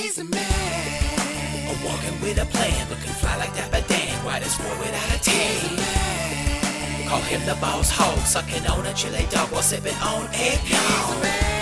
He's the man. I'm walking with a plan, looking fly like Dapper Dan. Riders war without a tan. Call him the boss hog, sucking on a chili dog while sipping on eggnog.